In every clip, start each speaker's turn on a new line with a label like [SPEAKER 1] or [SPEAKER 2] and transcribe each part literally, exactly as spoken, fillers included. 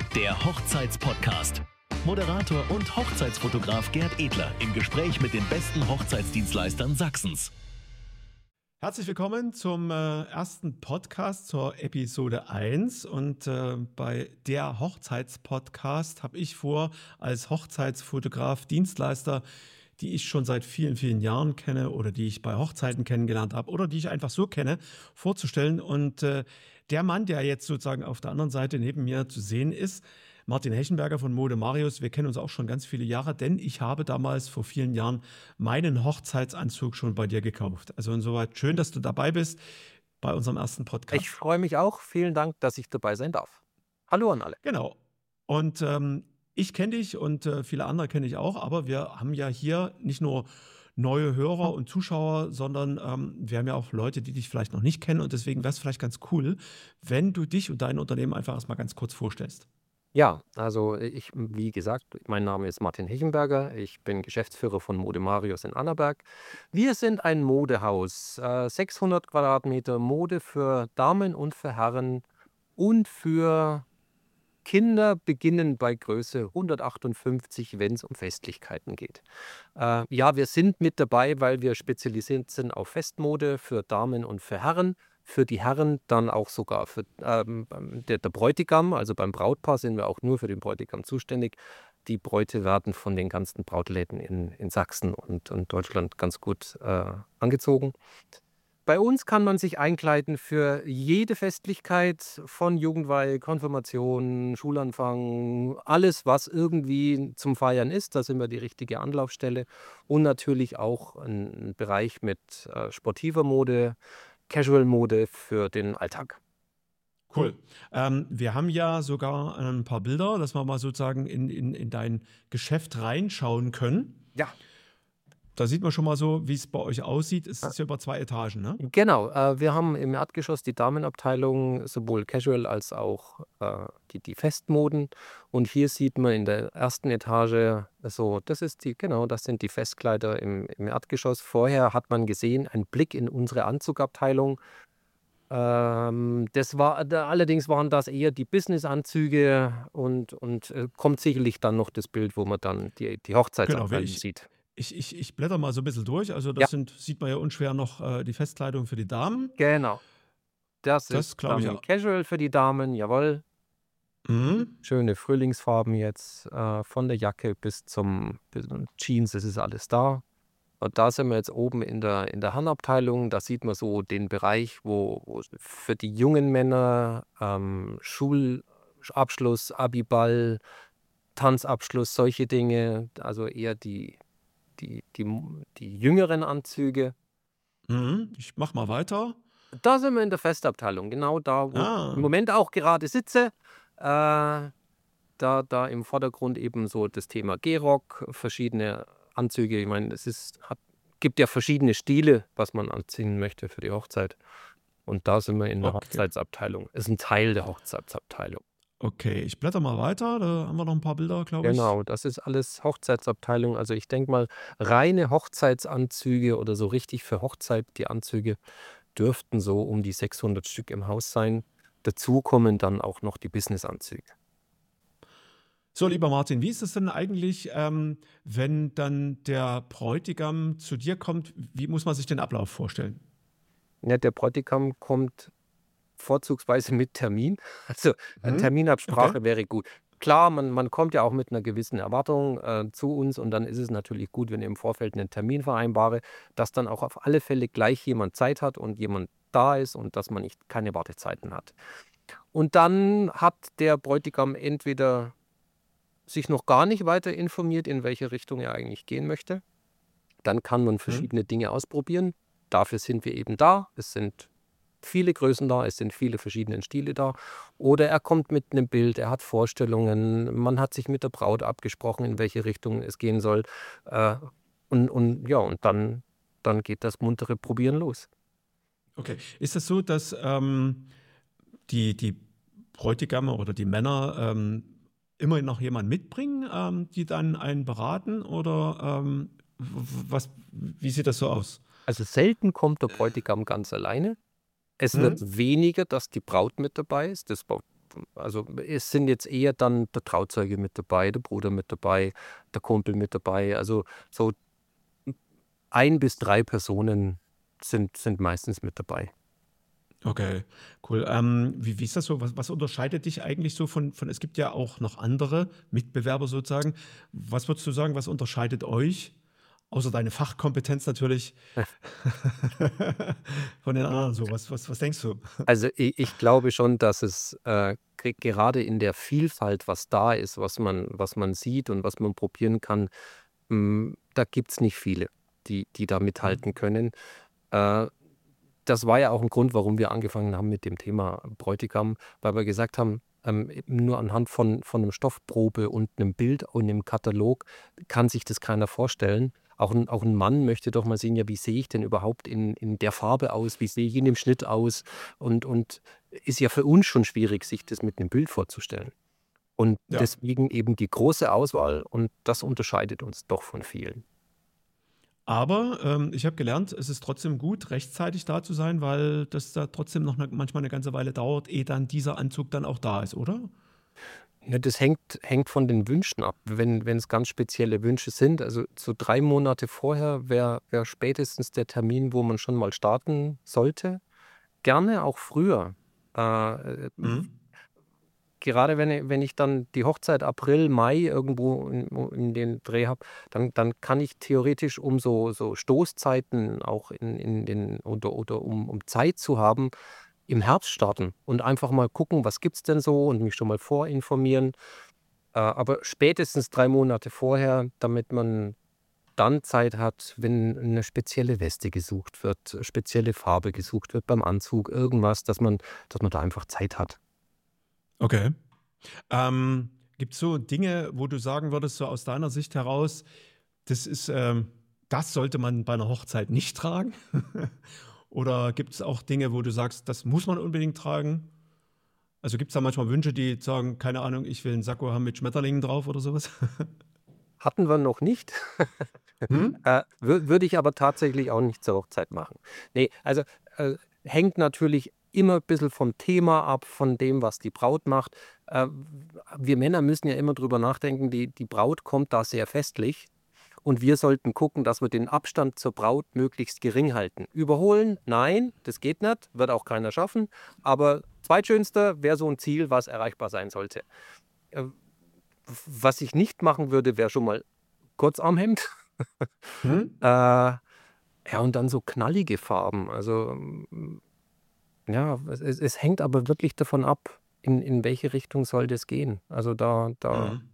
[SPEAKER 1] der Hochzeitspodcast. Moderator und Hochzeitsfotograf Gerd Edler im Gespräch mit den besten Hochzeitsdienstleistern Sachsens.
[SPEAKER 2] Herzlich willkommen zum äh, ersten Podcast zur Episode eins. Und äh, bei der Hochzeitspodcast habe ich vor, als Hochzeitsfotograf, Dienstleister, die ich schon seit vielen, vielen Jahren kenne oder die ich bei Hochzeiten kennengelernt habe oder die ich einfach so kenne, vorzustellen. Und äh, der Mann, der jetzt sozusagen auf der anderen Seite neben mir zu sehen ist, Martin Hechenberger von Mode Marius. Wir kennen uns auch schon ganz viele Jahre, denn ich habe damals vor vielen Jahren meinen Hochzeitsanzug schon bei dir gekauft. Also insoweit schön, dass du dabei bist bei unserem ersten Podcast.
[SPEAKER 3] Ich freue mich auch. Vielen Dank, dass ich dabei sein darf. Hallo an alle.
[SPEAKER 2] Genau. Und ähm, ich kenne dich und äh, viele andere kenne ich auch, aber wir haben ja hier nicht nur neue Hörer und Zuschauer, sondern ähm, wir haben ja auch Leute, die dich vielleicht noch nicht kennen. Und deswegen wäre es vielleicht ganz cool, wenn du dich und dein Unternehmen einfach erstmal ganz kurz vorstellst.
[SPEAKER 3] Ja, also ich, wie gesagt, mein Name ist Martin Hechenberger. Ich bin Geschäftsführer von Mode Marius in Annaberg. Wir sind ein Modehaus, äh, sechshundert Quadratmeter Mode für Damen und für Herren und für Kinder, beginnen bei Größe hundertachtundfünfzig, wenn es um Festlichkeiten geht. Äh, ja, wir sind mit dabei, weil wir spezialisiert sind auf Festmode für Damen und für Herren. Für die Herren dann auch sogar für ähm, der, der Bräutigam, also beim Brautpaar sind wir auch nur für den Bräutigam zuständig. Die Bräute werden von den ganzen Brautläden in, in Sachsen und, und Deutschland ganz gut äh, angezogen. Bei uns kann man sich einkleiden für jede Festlichkeit von Jugendweihe, Konfirmation, Schulanfang, alles, was irgendwie zum Feiern ist. Da sind wir die richtige Anlaufstelle. Und natürlich auch ein Bereich mit äh, sportiver Mode, Casual-Mode für den Alltag.
[SPEAKER 2] Cool. Ähm, wir haben ja sogar ein paar Bilder, dass wir mal sozusagen in, in, in dein Geschäft reinschauen können.
[SPEAKER 3] Ja.
[SPEAKER 2] Da sieht man schon mal so, wie es bei euch aussieht. Es ist ja über zwei Etagen, ne?
[SPEAKER 3] Genau. Äh, wir haben im Erdgeschoss die Damenabteilung, sowohl Casual als auch äh, die, die Festmoden. Und hier sieht man in der ersten Etage, so, das ist die, genau, das sind die Festkleider im, im Erdgeschoss. Vorher hat man gesehen, einen Blick in unsere Anzugabteilung. Ähm, das war, da, allerdings waren das eher die Businessanzüge und, und äh, kommt sicherlich dann noch das Bild, wo man dann die, die Hochzeitsabteilung
[SPEAKER 2] Genau, ich,
[SPEAKER 3] sieht.
[SPEAKER 2] Ich, ich, ich blätter mal so ein bisschen durch. Also das
[SPEAKER 3] Ja.
[SPEAKER 2] sind, sieht man ja unschwer noch äh, die Festkleidung für die Damen.
[SPEAKER 3] Genau. Das,
[SPEAKER 2] Das
[SPEAKER 3] ist
[SPEAKER 2] glaube ich
[SPEAKER 3] dann
[SPEAKER 2] auch.
[SPEAKER 3] Casual für die Damen, jawohl.
[SPEAKER 2] Mhm.
[SPEAKER 3] Schöne Frühlingsfarben jetzt, äh, von der Jacke bis zum bis zum Jeans, das ist alles da. Und da sind wir jetzt oben in der, in der Herrenabteilung. Da sieht man so den Bereich, wo, wo für die jungen Männer ähm, Schulabschluss, Abiball, Tanzabschluss, solche Dinge, also eher die, die, die, die jüngeren Anzüge.
[SPEAKER 2] Mhm. Ich mach mal weiter.
[SPEAKER 3] Da sind wir in der Festabteilung, genau da, wo
[SPEAKER 2] Ah.
[SPEAKER 3] ich im Moment auch gerade sitze. Äh, da, da im Vordergrund eben so das Thema Gehrock, verschiedene Anzüge. Ich meine, es ist, hat, gibt ja verschiedene Stile, was man anziehen möchte für die Hochzeit. Und da sind wir in der
[SPEAKER 2] Okay.
[SPEAKER 3] Hochzeitsabteilung. Ist ein Teil der Hochzeitsabteilung.
[SPEAKER 2] Okay, ich blätter mal weiter. Da haben wir noch ein paar Bilder, glaube ich.
[SPEAKER 3] Genau, das ist alles Hochzeitsabteilung. Also ich denke mal, reine Hochzeitsanzüge oder so richtig für Hochzeit, die Anzüge dürften so um die sechshundert Stück im Haus sein. Dazu kommen dann auch noch die Businessanzüge.
[SPEAKER 2] So, lieber Martin, wie ist es denn eigentlich, ähm, wenn dann der Bräutigam zu dir kommt? Wie muss man sich den Ablauf vorstellen?
[SPEAKER 3] Ja, der Bräutigam kommt vorzugsweise mit Termin. Also eine
[SPEAKER 2] Mhm.
[SPEAKER 3] Terminabsprache
[SPEAKER 2] Okay.
[SPEAKER 3] wäre gut. Klar, man, man kommt ja auch mit einer gewissen Erwartung äh, zu uns und dann ist es natürlich gut, wenn ich im Vorfeld einen Termin vereinbare, dass dann auch auf alle Fälle gleich jemand Zeit hat und jemand da ist und dass man nicht keine Wartezeiten hat. Und dann hat der Bräutigam entweder sich noch gar nicht weiter informiert, in welche Richtung er eigentlich gehen möchte. Dann kann man
[SPEAKER 2] Mhm.
[SPEAKER 3] verschiedene Dinge ausprobieren. Dafür sind wir eben da. Es sind viele Größen da, es sind viele verschiedene Stile da. Oder er kommt mit einem Bild, er hat Vorstellungen, man hat sich mit der Braut abgesprochen, in welche Richtung es gehen soll. Äh, und, und ja, und dann, dann geht das muntere Probieren los.
[SPEAKER 2] Okay. Ist es so, dass ähm, die, die Bräutigame oder die Männer ähm, immer noch jemanden mitbringen, ähm, die dann einen beraten? Oder ähm, w- was, wie sieht das so aus?
[SPEAKER 3] Also selten kommt der Bräutigam ganz alleine. Es wird
[SPEAKER 2] Mhm.
[SPEAKER 3] weniger, dass die Braut mit dabei ist. Das war also es sind jetzt eher dann der Trauzeuge mit dabei, der Bruder mit dabei, der Kumpel mit dabei. Also so ein bis drei Personen sind, sind meistens mit dabei.
[SPEAKER 2] Okay, cool. Ähm, wie, wie ist das so? Was, was unterscheidet dich eigentlich so von, von, es gibt ja auch noch andere Mitbewerber sozusagen. Was würdest du sagen, was unterscheidet euch, außer deine Fachkompetenz natürlich, von den anderen so? Was, was, was denkst du?
[SPEAKER 3] Also ich, ich glaube schon, dass es äh, ge- gerade in der Vielfalt, was da ist, was man, was man sieht und was man probieren kann, mh, da gibt es nicht viele, die, die da mithalten können. Äh, Das war ja auch ein Grund, warum wir angefangen haben mit dem Thema Bräutigam, weil wir gesagt haben, ähm, nur anhand von, von einem Stoffprobe und einem Bild und einem Katalog kann sich das keiner vorstellen. Auch ein, auch ein Mann möchte doch mal sehen, ja, wie sehe ich denn überhaupt in, in der Farbe aus, wie sehe ich in dem Schnitt aus? Und, und ist ja für uns schon schwierig, sich das mit einem Bild vorzustellen. Und
[SPEAKER 2] Ja.
[SPEAKER 3] deswegen eben die große Auswahl und das unterscheidet uns doch von vielen.
[SPEAKER 2] Aber ähm, ich habe gelernt, es ist trotzdem gut, rechtzeitig da zu sein, weil das da trotzdem noch ne, manchmal eine ganze Weile dauert, ehe dann dieser Anzug dann auch da ist, oder?
[SPEAKER 3] Ja, das hängt, hängt von den Wünschen ab. Wenn wenn es ganz spezielle Wünsche sind, also so drei Monate vorher wäre wär spätestens der Termin, wo man schon mal starten sollte. Gerne auch früher. Äh,
[SPEAKER 2] Mhm.
[SPEAKER 3] Gerade wenn ich, wenn ich dann die Hochzeit April, Mai irgendwo in, in den Dreh habe, dann, dann kann ich theoretisch, um so, so Stoßzeiten auch in, in den oder, oder um, um Zeit zu haben, im Herbst starten und einfach mal gucken, was gibt es denn so und mich schon mal vorinformieren. Äh, aber spätestens drei Monate vorher, damit man dann Zeit hat, wenn eine spezielle Weste gesucht wird, spezielle Farbe gesucht wird beim Anzug, irgendwas, dass man, dass man da einfach Zeit hat.
[SPEAKER 2] Okay. Ähm, Gibt es so Dinge, wo du sagen würdest, so aus deiner Sicht heraus, das ist, ähm, das sollte man bei einer Hochzeit nicht tragen? Oder gibt es auch Dinge, wo du sagst, das muss man unbedingt tragen? Also gibt es da manchmal Wünsche, die sagen, keine Ahnung, ich will einen Sakko haben mit Schmetterlingen drauf oder sowas?
[SPEAKER 3] Hatten wir noch nicht.
[SPEAKER 2] Hm?
[SPEAKER 3] Äh, wür würde ich aber tatsächlich auch nicht zur Hochzeit machen. Ne, also, äh, hängt natürlich immer ein bisschen vom Thema ab, von dem, was die Braut macht. Äh, Wir Männer müssen ja immer drüber nachdenken, die die Braut kommt da sehr festlich und wir sollten gucken, dass wir den Abstand zur Braut möglichst gering halten. Überholen? Nein, das geht nicht, wird auch keiner schaffen, aber Zweitschönster wäre so ein Ziel, was erreichbar sein sollte. Äh, Was ich nicht machen würde, wäre schon mal Kurzarmhemd.
[SPEAKER 2] Hm?
[SPEAKER 3] Äh, ja, und dann so knallige Farben. Also, mm, ja, es, es es hängt aber wirklich davon ab, in, in welche Richtung soll das gehen. Also da, da
[SPEAKER 2] Mhm.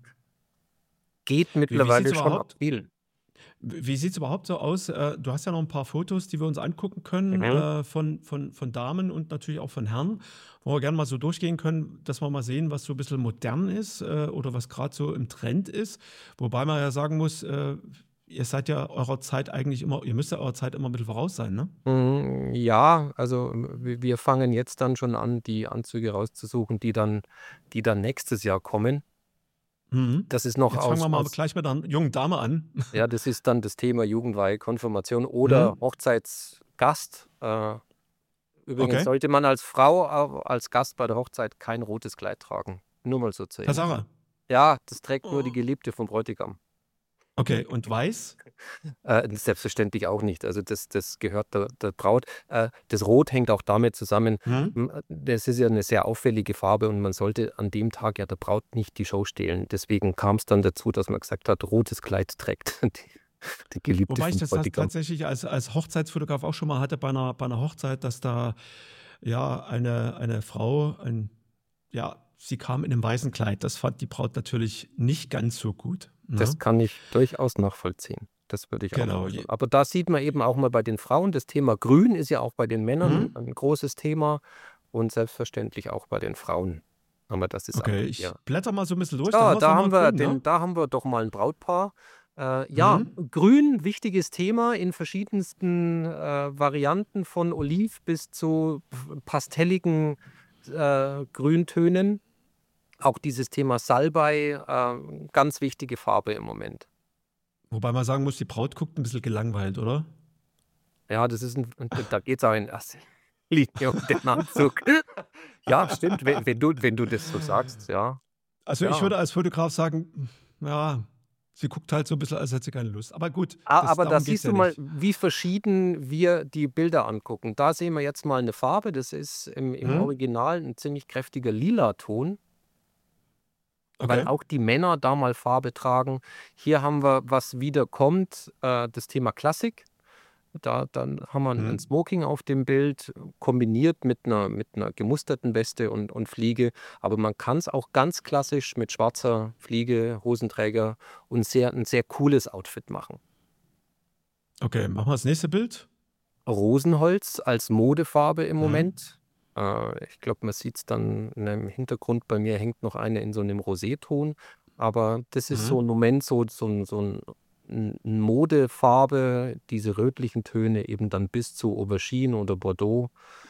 [SPEAKER 3] geht
[SPEAKER 2] Wie, wie sieht es
[SPEAKER 3] mittlerweile schon ab
[SPEAKER 2] überhaupt,
[SPEAKER 3] viel.
[SPEAKER 2] wie sieht's überhaupt so aus? Äh, du hast ja noch ein paar Fotos, die wir uns angucken können,
[SPEAKER 3] Mhm.
[SPEAKER 2] äh, von, von, von Damen und natürlich auch von Herren, wo wir gerne mal so durchgehen können, dass wir mal sehen, was so ein bisschen modern ist, äh, oder was gerade so im Trend ist. Wobei man ja sagen muss, äh, ihr seid ja eurer Zeit eigentlich immer, ihr müsst ja eurer Zeit immer ein bisschen voraus sein, ne?
[SPEAKER 3] Mm, Ja, also wir wir fangen jetzt dann schon an, die Anzüge rauszusuchen, die dann, die dann nächstes Jahr kommen.
[SPEAKER 2] Mhm.
[SPEAKER 3] Das ist noch
[SPEAKER 2] Jetzt fangen
[SPEAKER 3] aus,
[SPEAKER 2] wir mal
[SPEAKER 3] aus
[SPEAKER 2] gleich mit einer jungen Dame an.
[SPEAKER 3] Ja, das ist dann das Thema Jugendweihe, Konfirmation oder
[SPEAKER 2] Mhm.
[SPEAKER 3] Hochzeitsgast. Äh, übrigens
[SPEAKER 2] Okay.
[SPEAKER 3] sollte man als Frau au- als Gast bei der Hochzeit kein rotes Kleid tragen. Nur mal so zur Info.
[SPEAKER 2] Tatsache.
[SPEAKER 3] Ja, das trägt nur die
[SPEAKER 2] Oh.
[SPEAKER 3] Geliebte vom Bräutigam.
[SPEAKER 2] Okay, und weiß?
[SPEAKER 3] Äh, selbstverständlich auch nicht. Also das, das gehört der, der Braut. Äh, das Rot hängt auch damit zusammen.
[SPEAKER 2] Mhm.
[SPEAKER 3] m, Das ist ja eine sehr auffällige Farbe und man sollte an dem Tag ja der Braut nicht die Show stehlen. Deswegen kam es dann dazu, dass man gesagt hat, rotes Kleid trägt die, die Geliebte
[SPEAKER 2] Wobei ich
[SPEAKER 3] vom
[SPEAKER 2] das tats-
[SPEAKER 3] Bräutigam.
[SPEAKER 2] tatsächlich als, als Hochzeitsfotograf auch schon mal hatte bei einer, bei einer Hochzeit, dass da ja eine, eine Frau, ein, ja, sie kam in einem weißen Kleid. Das fand die Braut natürlich nicht ganz so gut.
[SPEAKER 3] Das
[SPEAKER 2] Ne?
[SPEAKER 3] kann ich durchaus nachvollziehen. Das würde ich auch
[SPEAKER 2] Genau.
[SPEAKER 3] machen.
[SPEAKER 2] Je,
[SPEAKER 3] Aber da sieht man eben auch mal bei den Frauen, das Thema Grün ist ja auch bei den Männern
[SPEAKER 2] hm?
[SPEAKER 3] ein großes Thema und selbstverständlich auch bei den Frauen. Aber das ist
[SPEAKER 2] Okay,
[SPEAKER 3] auch,
[SPEAKER 2] ich
[SPEAKER 3] ja.
[SPEAKER 2] blätter mal so ein bisschen durch. Da haben
[SPEAKER 3] So,
[SPEAKER 2] wir es
[SPEAKER 3] da
[SPEAKER 2] nochmal
[SPEAKER 3] haben wir
[SPEAKER 2] grün, ne?
[SPEAKER 3] den, da haben wir doch mal ein Brautpaar. Äh, ja,
[SPEAKER 2] Hm?
[SPEAKER 3] Grün, wichtiges Thema in verschiedensten äh, Varianten von Oliv bis zu pastelligen äh, Grüntönen. Auch dieses Thema Salbei, äh, ganz wichtige Farbe im Moment.
[SPEAKER 2] Wobei man sagen muss, die Braut guckt ein bisschen gelangweilt, oder?
[SPEAKER 3] Ja, das ist ein, und da geht es auch in erster Linie um den Anzug. Ja, stimmt, wenn, wenn du, wenn du das so sagst, ja.
[SPEAKER 2] Also ich
[SPEAKER 3] Ja.
[SPEAKER 2] würde als Fotograf sagen, ja, sie guckt halt so ein bisschen, als hätte sie keine Lust. Aber gut,
[SPEAKER 3] A-
[SPEAKER 2] das,
[SPEAKER 3] Aber da
[SPEAKER 2] darum geht es
[SPEAKER 3] siehst
[SPEAKER 2] ja
[SPEAKER 3] du mal,
[SPEAKER 2] nicht.
[SPEAKER 3] wie verschieden wir die Bilder angucken. Da sehen wir jetzt mal eine Farbe, das ist im, im
[SPEAKER 2] Hm?
[SPEAKER 3] Original ein ziemlich kräftiger Lila-Ton, weil
[SPEAKER 2] Okay.
[SPEAKER 3] auch die Männer da mal Farbe tragen. Hier haben wir, was wieder kommt, äh, das Thema Klassik. Da dann haben wir ein
[SPEAKER 2] Hm?
[SPEAKER 3] ein Smoking auf dem Bild, kombiniert mit einer mit 'ner gemusterten Weste und und Fliege. Aber man kann es auch ganz klassisch mit schwarzer Fliege, Hosenträger und sehr 'n sehr cooles Outfit machen.
[SPEAKER 2] Okay, machen wir das nächste Bild.
[SPEAKER 3] Rosenholz als Modefarbe im
[SPEAKER 2] Hm?
[SPEAKER 3] Moment. Äh, ich glaube, man sieht es dann in 'nem Hintergrund. Bei mir hängt noch eine in so einem Roséton. Aber das ist
[SPEAKER 2] Hm?
[SPEAKER 3] so 'n Moment, so so 'n so 'n 'n 'n Modefarbe, diese rötlichen Töne eben dann bis zu Aubergine oder Bordeaux.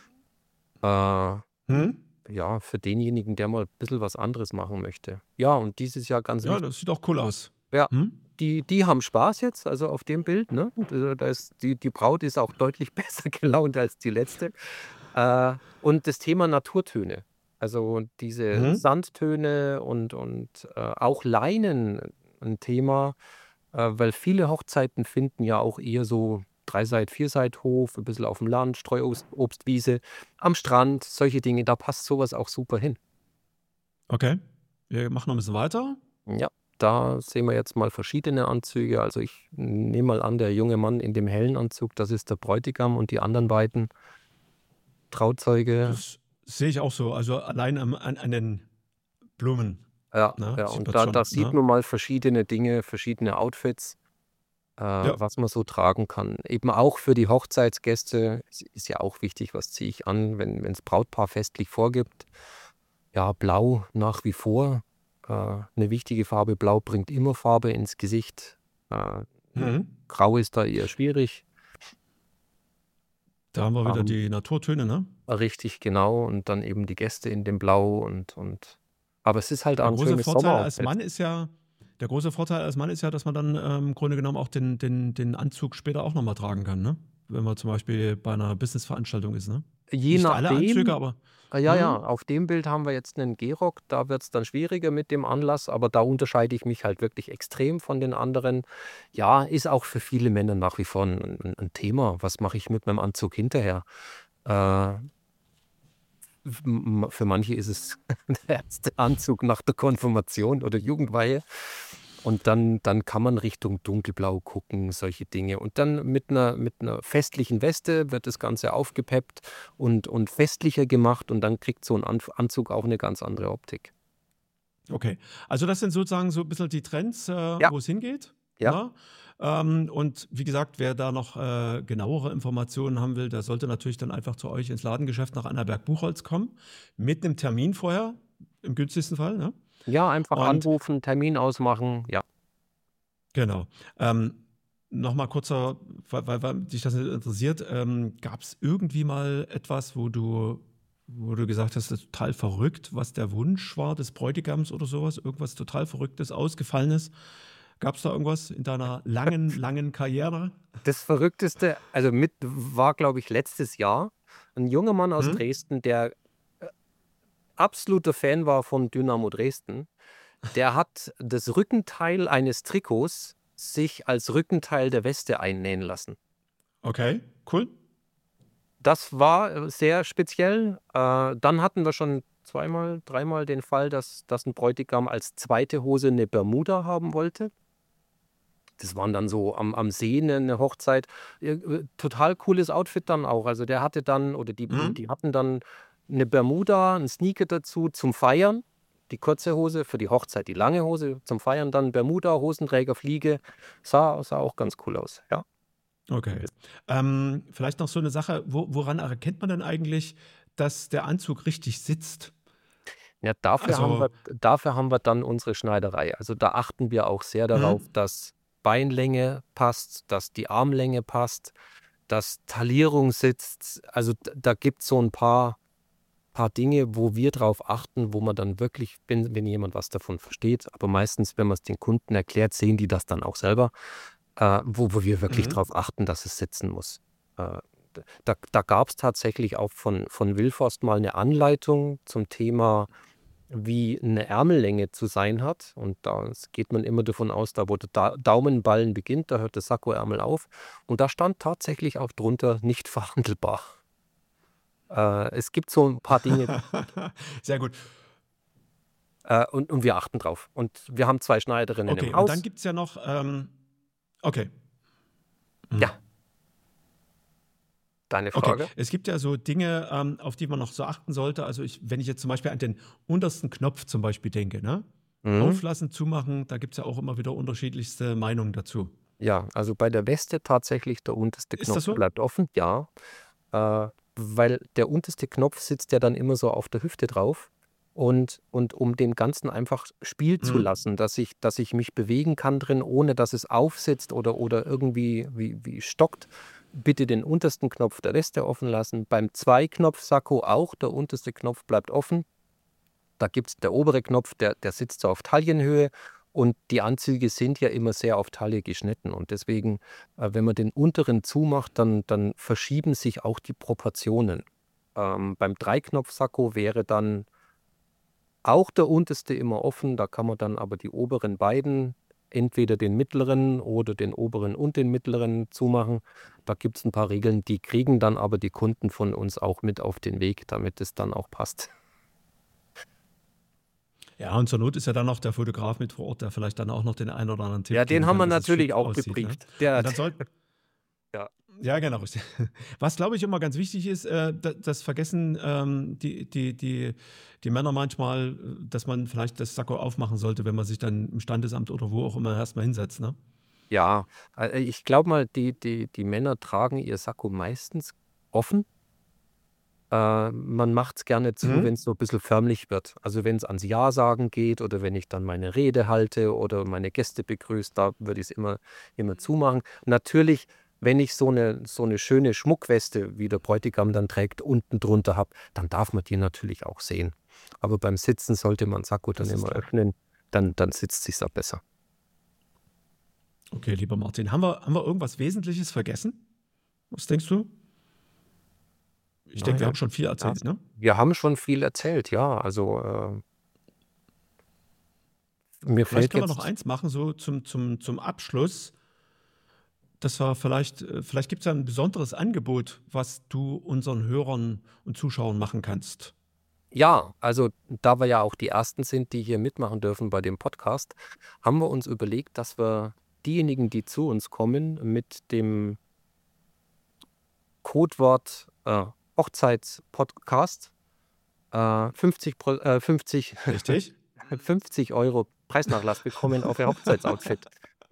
[SPEAKER 3] Äh,
[SPEAKER 2] Hm?
[SPEAKER 3] ja, für denjenigen, der mal ein bisschen was anderes machen möchte. Ja, und dieses Jahr ganz
[SPEAKER 2] Ja,
[SPEAKER 3] wichtig.
[SPEAKER 2] das sieht auch cool aus.
[SPEAKER 3] Ja,
[SPEAKER 2] Hm?
[SPEAKER 3] die die haben Spaß jetzt, also auf dem Bild, ne? Da da ist die die Braut ist auch deutlich besser gelaunt als die letzte. Äh, und das Thema Naturtöne. Also, diese
[SPEAKER 2] Hm?
[SPEAKER 3] Sandtöne und und, äh, auch Leinen ein Thema, äh, weil viele Hochzeiten finden ja auch eher so Dreiseit Vierseithof, 'n bisschen aufm Land, Streuobst Obstwiese, am Strand, solche Dinge, da passt sowas auch super hin.
[SPEAKER 2] Okay. Wir machen noch ein bisschen weiter.
[SPEAKER 3] Ja, da sehen wir jetzt mal verschiedene Anzüge. Also, ich nehme mal an, der junge Mann in dem hellen Anzug, das ist der Bräutigam und die anderen beiden Trauzeuge.
[SPEAKER 2] Das sehe ich auch so. Also allein am, an, an den Blumen,
[SPEAKER 3] Ja,
[SPEAKER 2] ne,
[SPEAKER 3] ja,
[SPEAKER 2] sieht
[SPEAKER 3] und
[SPEAKER 2] man
[SPEAKER 3] da da
[SPEAKER 2] schon.
[SPEAKER 3] sieht
[SPEAKER 2] Ne?
[SPEAKER 3] man mal verschiedene Dinge, verschiedene Outfits, äh,
[SPEAKER 2] Ja.
[SPEAKER 3] was man so tragen kann. Eben auch für die Hochzeitsgäste ist ist ja auch wichtig, was ziehe ich an, wenn wenn's Brautpaar festlich vorgibt. Ja, blau nach wie vor, äh, 'ne wichtige Farbe. Blau bringt immer Farbe ins Gesicht. Äh,
[SPEAKER 2] Mhm.
[SPEAKER 3] Grau ist da eher schwierig.
[SPEAKER 2] Da haben wir wieder
[SPEAKER 3] Ähm,
[SPEAKER 2] die Naturtöne, ne?
[SPEAKER 3] richtig, genau. Und dann eben die Gäste in dem Blau und und aber es ist halt auch
[SPEAKER 2] Der
[SPEAKER 3] 'n
[SPEAKER 2] große
[SPEAKER 3] schönes
[SPEAKER 2] Vorteil als
[SPEAKER 3] Sommeroutfit.
[SPEAKER 2] Mann ist ja der große Vorteil als Mann ist ja, dass man dann, ähm, im Grunde genommen auch den den den Anzug später auch noch mal tragen kann, ne? Wenn man zum Beispiel bei einer Businessveranstaltung ist, ne?
[SPEAKER 3] Je
[SPEAKER 2] Nicht alle Anzüge,
[SPEAKER 3] nachdem.
[SPEAKER 2] aber
[SPEAKER 3] Ah, ja, ja,
[SPEAKER 2] mhm,
[SPEAKER 3] auf dem Bild haben wir jetzt 'nen Gehrock, da wird's dann schwieriger mit dem Anlass, aber da unterscheide ich mich halt wirklich extrem von den anderen. Ja, ist auch für viele Männer nach wie vor 'n 'n 'n Thema. Was mache ich mit meinem Anzug hinterher? Äh, f m für manche ist es der erste Anzug nach der Konfirmation oder Jugendweihe. Und dann dann kann man Richtung Dunkelblau gucken, solche Dinge. Und dann mit 'ner mit 'ner festlichen Weste wird das Ganze aufgepeppt und und festlicher gemacht und dann kriegt so 'n Anf Anzug auch 'ne ganz andere Optik.
[SPEAKER 2] okay. Also, das sind sozusagen so ein bisschen die Trends, äh,
[SPEAKER 3] Ja,
[SPEAKER 2] wo es hingeht,
[SPEAKER 3] ja.
[SPEAKER 2] ne? Ähm, und wie gesagt, wer da noch, äh, genauere Informationen haben will, der sollte natürlich dann einfach zu euch ins Ladengeschäft nach Annaberg-Buchholz kommen, mit 'nem Termin vorher, im günstigsten Fall, ne?
[SPEAKER 3] Ja, einfach
[SPEAKER 2] Und
[SPEAKER 3] anrufen, Termin ausmachen, ja.
[SPEAKER 2] genau. Ähm, noch mal kurzer, weil weil weil dich das interessiert, ähm, gab es irgendwie mal etwas, wo du wo du gesagt hast, das ist total verrückt, was der Wunsch war des Bräutigams oder sowas? Irgendwas total Verrücktes, Ausgefallenes? Gab es da irgendwas in deiner langen, langen Karriere?
[SPEAKER 3] Das Verrückteste, also mit war, glaube ich, letztes Jahr 'n junger Mann aus
[SPEAKER 2] Mhm.
[SPEAKER 3] Dresden, der, äh, absoluter Fan war von Dynamo Dresden. Der hat das Rückenteil eines Trikots sich als Rückenteil der Weste einnähen lassen.
[SPEAKER 2] Okay, cool.
[SPEAKER 3] Das war, äh, sehr speziell. Äh, dann hatten wir schon zweimal, dreimal den Fall, dass dass 'n Bräutigam als zweite Hose 'ne Bermuda haben wollte. Das waren dann so am am See 'ne 'ne Hochzeit. Äh, äh, total cooles Outfit dann auch. Also, der hatte dann oder die
[SPEAKER 2] Mhm.
[SPEAKER 3] die hatten dann 'ne Bermuda, 'n Sneaker dazu zum Feiern, die kurze Hose, für die Hochzeit die lange Hose, zum Feiern dann Bermuda, Hosenträger, Fliege. Sah sah auch ganz cool aus, ja.
[SPEAKER 2] Okay. Ähm, vielleicht noch so eine Sache, wo woran erkennt man denn eigentlich, dass der Anzug richtig sitzt?
[SPEAKER 3] Ja, dafür haben wir
[SPEAKER 2] Also
[SPEAKER 3] dafür haben wir dann unsere Schneiderei. Also, da achten wir auch sehr
[SPEAKER 2] mhm,
[SPEAKER 3] darauf, dass Beinlänge passt, dass die Armlänge passt, dass Taillierung sitzt. Also, d da gibt's so 'n paar paar Dinge, wo wir drauf achten, wo man dann wirklich, wenn wenn jemand was davon versteht, aber meistens, wenn man's den Kunden erklärt, sehen die das dann auch selber, äh, wo wo wir wirklich
[SPEAKER 2] mhm.
[SPEAKER 3] drauf achten, dass es sitzen muss. Äh da, da gab es tatsächlich auch von, von Wilforst mal eine Anleitung zum Thema, wie eine Ärmellänge zu sein hat. Und da geht man immer davon aus, da wo der da Daumenballen beginnt, da hört der Sakkoärmel auf. Und da stand tatsächlich auch drunter, nicht verhandelbar. Äh, es gibt so ein paar Dinge.
[SPEAKER 2] Sehr gut.
[SPEAKER 3] Äh, und, und wir achten drauf. Und wir haben zwei Schneiderinnen
[SPEAKER 2] okay,
[SPEAKER 3] im Haus.
[SPEAKER 2] Und dann gibt es ja noch, ähm, okay. Mhm.
[SPEAKER 3] Ja. Deine Frage?
[SPEAKER 2] Okay. Es gibt ja so Dinge, ähm, auf die man noch so achten sollte. Also ich, wenn ich jetzt zum Beispiel an den untersten Knopf zum Beispiel denke, ne? Mhm. Auflassen, zumachen, da gibt es ja auch immer wieder unterschiedlichste Meinungen dazu.
[SPEAKER 3] Ja, also bei der Weste tatsächlich der unterste
[SPEAKER 2] Ist
[SPEAKER 3] Knopf
[SPEAKER 2] das so?
[SPEAKER 3] bleibt offen, ja. Äh, weil der unterste Knopf sitzt ja dann immer so auf der Hüfte drauf. Und, und um dem Ganzen einfach Spiel zu
[SPEAKER 2] Mhm.
[SPEAKER 3] lassen, dass ich, dass ich mich bewegen kann drin, ohne dass es aufsitzt oder, oder irgendwie wie, wie stockt, bitte den untersten Knopf der Weste offen lassen. Beim Zwei-Knopf-Sakko auch, der unterste Knopf bleibt offen. Da gibt es der obere Knopf, der, der sitzt so auf Taillenhöhe. Und die Anzüge sind ja immer sehr auf Taille geschnitten. Und deswegen, äh, wenn man den unteren zumacht, dann, dann verschieben sich auch die Proportionen. Ähm, beim Dreiknopf-Sakko wäre dann auch der unterste immer offen. Da kann man dann aber die oberen beiden, entweder den mittleren oder den oberen und den mittleren zumachen. Da gibt es ein paar Regeln, die kriegen dann aber die Kunden von uns auch mit auf den Weg, damit es dann auch passt.
[SPEAKER 2] Ja, und zur Not ist ja dann noch der Fotograf mit vor Ort, der vielleicht dann auch noch den einen oder anderen Tipp
[SPEAKER 3] Ja, den
[SPEAKER 2] geben
[SPEAKER 3] haben wir
[SPEAKER 2] kann, dass es
[SPEAKER 3] natürlich
[SPEAKER 2] schick
[SPEAKER 3] auch
[SPEAKER 2] aussieht, ne?
[SPEAKER 3] gebrieft. Der,
[SPEAKER 2] Und dann soll,
[SPEAKER 3] ja.
[SPEAKER 2] ja, genau. richtig. Was, glaube ich, immer ganz wichtig ist, äh, da- das vergessen ähm, die, die, die, die Männer manchmal, äh, dass man vielleicht das Sakko aufmachen sollte, wenn man sich dann im Standesamt oder wo auch immer erstmal hinsetzt, ne?
[SPEAKER 3] Ja, äh, ich glaube mal, die, die, die Männer tragen ihr Sakko meistens offen. Äh, man macht es gerne zu,
[SPEAKER 2] Mhm.
[SPEAKER 3] wenn es so ein bisschen förmlich wird. Also wenn es ans Ja-Sagen geht oder wenn ich dann meine Rede halte oder meine Gäste begrüße, da würde ich es immer, immer zumachen. Natürlich, wenn ich so eine, so eine schöne Schmuckweste, wie der Bräutigam dann trägt, unten drunter habe, dann darf man die natürlich auch sehen. Aber beim Sitzen sollte man Sakko dann
[SPEAKER 2] Das ist
[SPEAKER 3] immer
[SPEAKER 2] klar.
[SPEAKER 3] öffnen, dann, dann sitzt es sich auch besser.
[SPEAKER 2] Okay, lieber Martin, haben wir, haben wir irgendwas Wesentliches vergessen? Was denkst du? Ich denke, wir
[SPEAKER 3] Naja,
[SPEAKER 2] haben schon viel erzählt, ne?
[SPEAKER 3] wir haben schon viel erzählt, ja. Also äh, mir
[SPEAKER 2] Vielleicht
[SPEAKER 3] fällt
[SPEAKER 2] können wir noch
[SPEAKER 3] jetzt,
[SPEAKER 2] eins machen, so zum, zum, zum Abschluss. Das war vielleicht, äh, vielleicht gibt es ja ein besonderes Angebot, was du unseren Hörern und Zuschauern machen kannst.
[SPEAKER 3] ja, also da wir ja auch die Ersten sind, die hier mitmachen dürfen bei dem Podcast, haben wir uns überlegt, dass wir diejenigen, die zu uns kommen, mit dem Codewort äh, Hochzeitspodcast äh, fünfzig, Pro- äh, fünfzig,
[SPEAKER 2] Richtig?
[SPEAKER 3] fünfzig Euro Preisnachlass bekommen auf ihr Hochzeitsoutfit.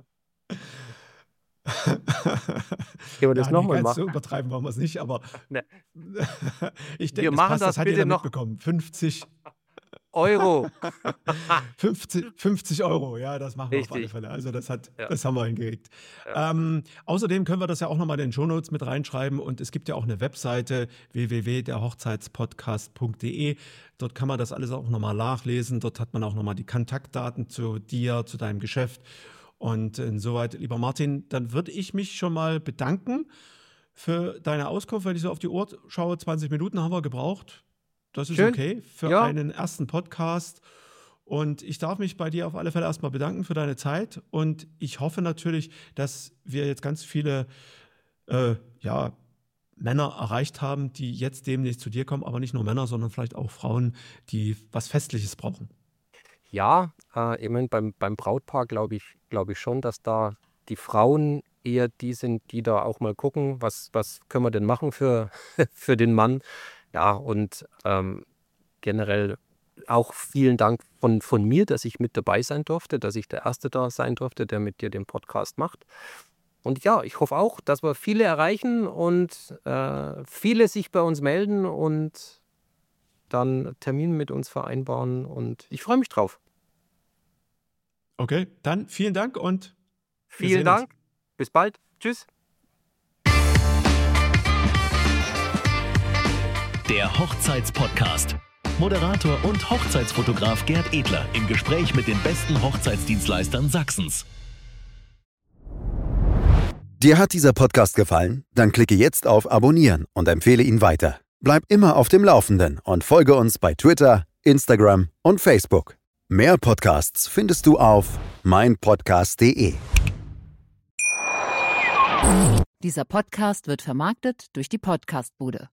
[SPEAKER 3] Können wir das
[SPEAKER 2] Ja, nee,
[SPEAKER 3] nochmal
[SPEAKER 2] ganz so
[SPEAKER 3] machen?
[SPEAKER 2] übertreiben wollen wir es nicht, aber
[SPEAKER 3] Ne,
[SPEAKER 2] ich
[SPEAKER 3] wir
[SPEAKER 2] denke, das
[SPEAKER 3] machen
[SPEAKER 2] passt,
[SPEAKER 3] das
[SPEAKER 2] das hat
[SPEAKER 3] bitte
[SPEAKER 2] jeder
[SPEAKER 3] noch
[SPEAKER 2] mitbekommen. fünfzig,
[SPEAKER 3] Euro.
[SPEAKER 2] fünfzig, fünfzig Euro, ja, das machen wir auf alle
[SPEAKER 3] Richtig.
[SPEAKER 2] Fälle. Also das hat,
[SPEAKER 3] Ja,
[SPEAKER 2] das haben wir hingekriegt.
[SPEAKER 3] ja.
[SPEAKER 2] Ähm, außerdem können wir das ja auch nochmal in den Shownotes mit reinschreiben und es gibt ja auch eine Webseite w w w punkt der hochzeitspodcast punkt de. Dort kann man das alles auch nochmal nachlesen. Dort hat man auch nochmal die Kontaktdaten zu dir, zu deinem Geschäft. Und insoweit, lieber Martin, dann würde ich mich schon mal bedanken für deine Auskunft. Wenn ich so auf die Uhr schaue, zwanzig Minuten haben wir gebraucht. Das ist
[SPEAKER 3] Schön.
[SPEAKER 2] okay für
[SPEAKER 3] Ja,
[SPEAKER 2] einen ersten Podcast. Und ich darf mich bei dir auf alle Fälle erstmal bedanken für deine Zeit. Und ich hoffe natürlich, dass wir jetzt ganz viele äh, ja, Männer erreicht haben, die jetzt demnächst zu dir kommen. Aber nicht nur Männer, sondern vielleicht auch Frauen, die was Festliches brauchen.
[SPEAKER 3] ja, äh, ich meine, beim, beim Brautpaar glaube ich, glaube ich schon, dass da die Frauen eher die sind, die da auch mal gucken, was, was können wir denn machen für, für den Mann. Ja, und ähm, generell auch vielen Dank von, von mir, dass ich mit dabei sein durfte, dass ich der Erste da sein durfte, der mit dir den Podcast macht. Und ja, ich hoffe auch, dass wir viele erreichen und äh, viele sich bei uns melden und dann Termin mit uns vereinbaren. Und ich freue mich drauf.
[SPEAKER 2] Okay, dann vielen Dank und wir
[SPEAKER 3] Vielen
[SPEAKER 2] sehen uns.
[SPEAKER 3] Dank. Bis bald. Tschüss.
[SPEAKER 1] Der Hochzeitspodcast. Moderator und Hochzeitsfotograf Gerd Edler im Gespräch mit den besten Hochzeitsdienstleistern Sachsens.
[SPEAKER 4] Dir hat dieser Podcast gefallen? Dann klicke jetzt auf Abonnieren und empfehle ihn weiter. Bleib immer auf dem Laufenden und folge uns bei Twitter, Instagram und Facebook. Mehr Podcasts findest du auf meinpodcast punkt de.
[SPEAKER 5] Dieser Podcast wird vermarktet durch die Podcastbude.